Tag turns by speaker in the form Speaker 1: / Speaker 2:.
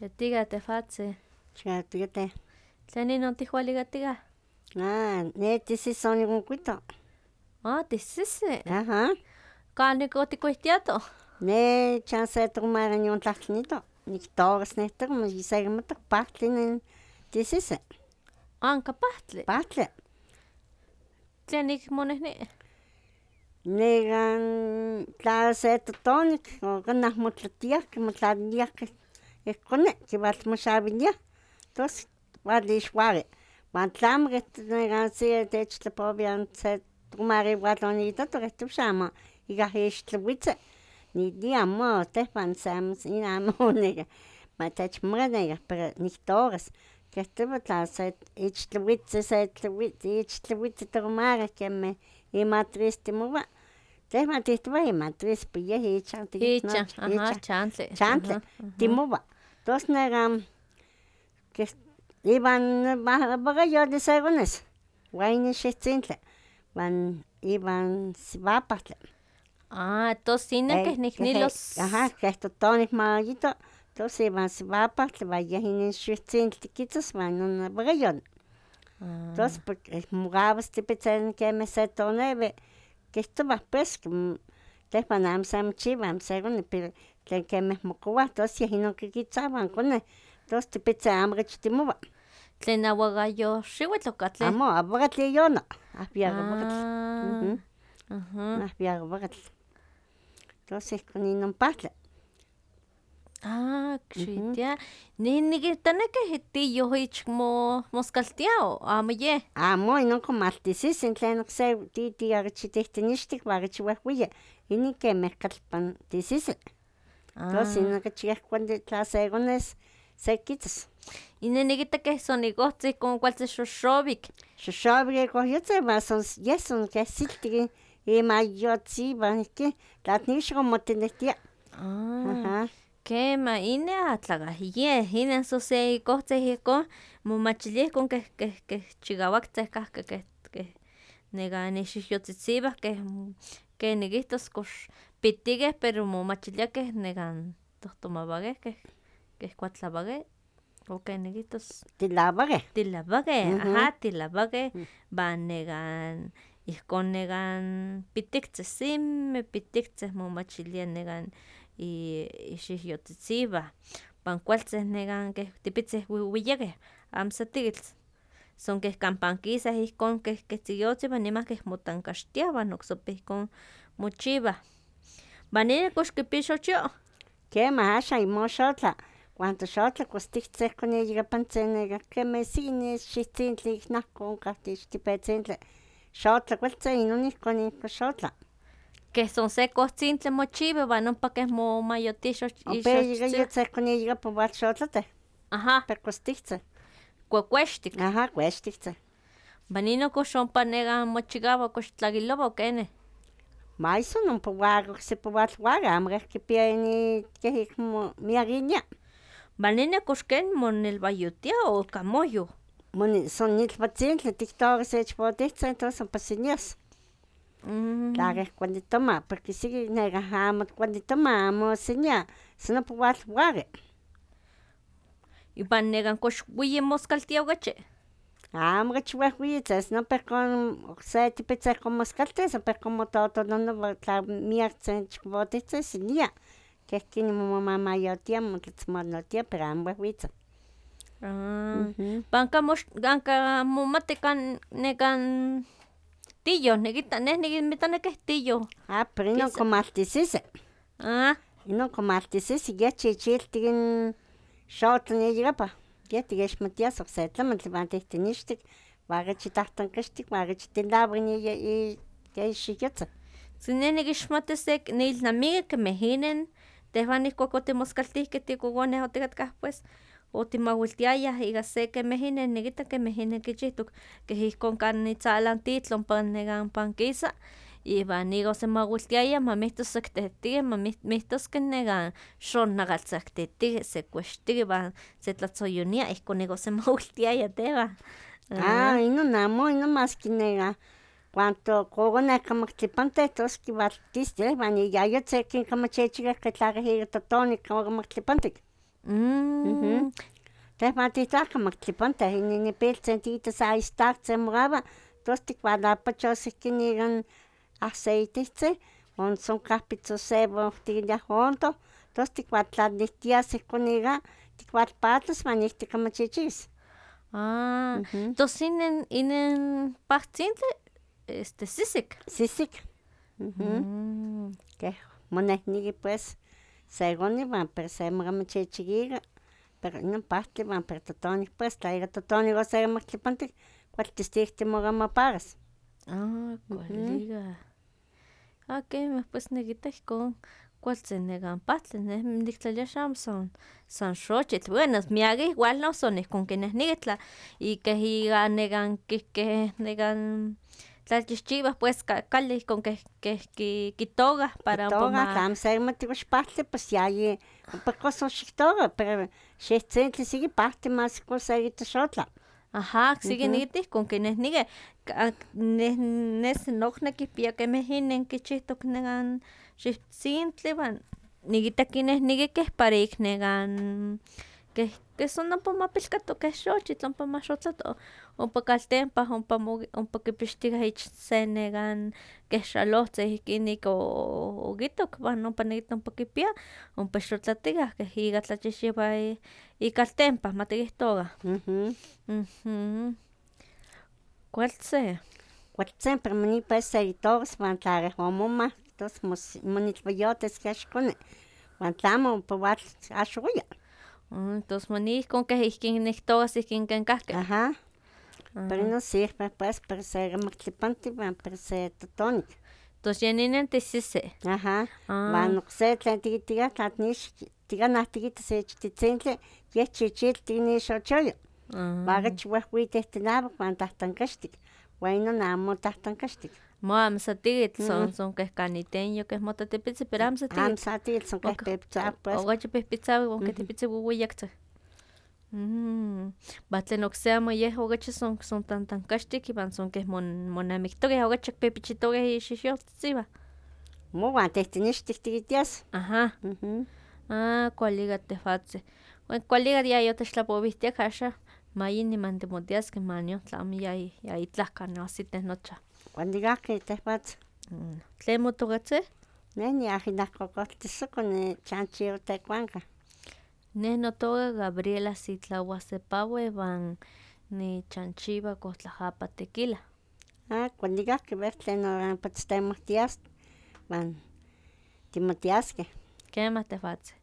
Speaker 1: Xetiga tefatzi.
Speaker 2: Xatigate.
Speaker 1: Tleni non tihualigatiga.
Speaker 2: Netisi sonigunkuito.
Speaker 1: Tisisi.
Speaker 2: Ajá.
Speaker 1: Kaniko tikuihtiato.
Speaker 2: Ne chance tomarañon tlaxnito. Niktogas nehto como yisegmato pahtli nen tisisi.
Speaker 1: Anka pahtli.
Speaker 2: Pahtli.
Speaker 1: Tlenik monehni.
Speaker 2: Negan tla se totonik o ganah motlatiak motlaniak ekone kibal moshabinia. Tos wadishware. Mantlamre negan se techtlapobian se tomari wadonito to shama. Igahishtlwitze. Ni diamo tehpan sams inamo nega. Matach mrenega pero niktogas. Que estuvo tla se ichtlwitze tomara que me y matriz timova. Tehma tihtuva y matriz pille hicha.
Speaker 1: Hicha, ajá, chantle.
Speaker 2: Chantle, timova. Tos negam que iban bagayo de segones. Guayne shitzintle. Van iban sivapatle.
Speaker 1: Tos tienen que niknilos.
Speaker 2: Ajá, que esto tonis mayito. Tos iban sivapatle, vayahin shitzintle kitzas van una bagayon. Tos porque mugabas tipitzen que me se toneve. Que esto va pues que tehpan amsam chivam según pero que me mokuwa tos yahino que kitzaban con tos tipitzen amrich timova.
Speaker 1: Tlen aguagayo xihuitlocatle.
Speaker 2: Amo, abagatli yono. Apiaga
Speaker 1: Ajá.
Speaker 2: Apiaga bagatli. Entonces con inon patle.
Speaker 1: Xitia. Nigitane que hitillo ich moscaltiao, amaye.
Speaker 2: Amo, inon comaltisisin tlen se titi agachitihtinishtik bagachihuahuye. Ini que mercalpan tisisin. Entonces inon cachihuahuande tlasegones se quitas.
Speaker 1: Inenigita que sonigohtzi con cualse xoxobic.
Speaker 2: Xoxobic cohyotze son yeson que silti y mayotzi van que tlatnixo motenehtia. Ajá.
Speaker 1: Quema ine atlagahiye, ine so se cohtze hiko momachili con que chigawakte que nega nexixyotzitziba que neguistos cox pitigues pero momachilia que negan tohtomabage que cuatlabage. Okay, neguitos.
Speaker 2: Tilabage.
Speaker 1: Ajá, tilabage. Van negan, ihkon negan pitiktzeh pitiktzeh momachilia negan y xixyotzitziba. Van kualtzeh negan que tipitzeh wiwiyageh, amsatigitl. Son que campanquisas ihkon que tziyotziba nimah que motankaxtiaban oksopa ihkon mochiba. Van nini kox kipixochio.
Speaker 2: Quema asha imoxotla. Cuando xotla costihtze con ella pantzene que me sine xitzintli ihnahkon kahtixtipetzintli. Xotla kualtze inon ihkon xotla.
Speaker 1: Que son secostzintli mochiba van ompa que momayotixo
Speaker 2: Opeyigayotze con ella pobal xotlate.
Speaker 1: Ajá.
Speaker 2: Per costihtze.
Speaker 1: Cuecuextic.
Speaker 2: Ajá, cuestihtze.
Speaker 1: Van nino kox ompa negan mochigawa kox tlagiloba o kene.
Speaker 2: Maiso non powago se pobal waga amreh kipia ni que miagiña.
Speaker 1: Van nini kox ken monelbayotia o camoyo.
Speaker 2: Son nilpatzintli tiktogas echpotihtzeh entonces ompa sinias. Claro, cuando toma, porque sigue negajamos, cuando tomamos, seña, se no puede jugar.
Speaker 1: Y van negan kox huye moscaltia gache.
Speaker 2: Amre chuahuitzes, no per con se tipitze con moscaltes, per como todo no va a mierce chubotitze, seña. Que es que ni mamá mayotia, mutltzmonotia, pero amre huitze.
Speaker 1: Banca momatecan negan tillo, negita, negimita que tillo.
Speaker 2: Pero no como artisise. No como artisise, ya chichiltin shot ni llegapa. Ya tigesh matias o se tama levantihtinishtik, wagachitahtankashtik, wagachitilabrini y que shiyotza.
Speaker 1: Sinenigixmatesek nilnamiga que mejinen, tehvan ihkuakotimoskaltih que tikugoneh otikatkah pues. Otimauiltiayah iga se que mejinen, negita que mejinen kichihtok, que ihkon kan nitzalantitl ompa negan pankisa, iwan iga osemauiltiaya mamihtosektehtigi, mamihtoskeh negan xonnagaltzaktehtigi, sekuextigi iwan setlatzoyonia, ihkon iga osemauiltiaya tehwan.
Speaker 2: Inon amo, inon más que nega. Cuanto kogonehkamaktlipanteh tos kiwaltistileh, iwan iyayotzekin kamachechiga que tlagahigatotonik kogonmaktlipantik. Tehwan titlahkamaktlipanteh inipiltzin sa istaktzin morawa, tos tikkualapachos nikan aceitehtzin, uan son kahpitzosebon tikiliah hondo, tos tikkualtlalihtias ihkon nikan, tikkualpatzas uan ik tikamachichis.
Speaker 1: Tos inin pahtzintli sisik.
Speaker 2: Sisik. Keh monehniki pues según iwan pero semokamachichikika, pero inon pahtli iwan pero totonik pues, tla ika totonik osekimaktlipantik, kualtis timokamapagas.
Speaker 1: Kualika. Kemah pues nikita ihkon kualtzin nekan pahtli, neh niktlalia xamo san xochitl, bueno miakeh igual noso ihkon kinehniki keh ika nekan kihkeh nekan tlalchihchiwah pues kali ihkon keh kitokah para ompa
Speaker 2: tlamo sekimati kox pahtli pues yayi ompa koson xiktoka, pero xihtzintli siki pahtli mas ihkon sekitoxotla.
Speaker 1: Oksiki nikita ihkon kinehnikeh, nokne kipia kemeh inin kichihtok nekan xiwtzintli iwan nikita kinehniki para ik nekan keh son ompa mapilkato keh xochitl ompa maxotlato, ompa kaltempan ompa kipixtoka ich se nekan keh xalohtli ihkin ik okitok wan ompa nikita ompa kipia, ompa xotlatikah keh ika tlachihchiwa ik kaltempan matikihtowa. Kualtzin.
Speaker 2: Kualtzin pero nipa sekitokas wan tla keh omomah tos monilpiyotis kech koni, wan tlamo ompa watl axoya.
Speaker 1: Tos mani ihkon keh ihkin niktokas ihkin ken kahki.
Speaker 2: Pero inon sirve pues para sekimaktlipanti wan para se totonik.
Speaker 1: Tos yen inin tisisi.
Speaker 2: Wan okse tlen tikitakah tla tikanah tikita se ichtitzintli, yeh chichiltik tinixochoyo, okachi wehwitih tinawak wan tahtankaxtik, wan inon amo tahtankaxtik.
Speaker 1: Amo sa tikitl, son keh kanitenyo keh mota tipitzi, pero amo sa tikitl.
Speaker 2: Amo sa tikitl, son keh pihpitzawak pues.
Speaker 1: Okachi pihpitzawak wan keh tipitzi wiwiyaktzin. Tlen okse amo yeh okachi son tahtankaxtik iwan son keh monamiktokeh okachi pihpichitokeh ixiwyotzitziwan.
Speaker 2: Wan tehtenextik tikitias.
Speaker 1: Kualika tehwatzin. Kualika yayotechtlapowihtiak axa mayini man timotiaskeh manion tlamo yayitlahka noahsitih nochan.
Speaker 2: Kualikahki tehwatzin.
Speaker 1: ¿Tlen motokatzin?
Speaker 2: Neh niajilakokohtisoko nichanchiwa tekuanka.
Speaker 1: Neh notoka Gabriela Sitlawa Sepawa iwan nichanchiwa Cohtlaapa Tequila.
Speaker 2: Kualikahki wer tlen ompatztemohtias wan timotiaskeh.
Speaker 1: Kemah tehwatzin.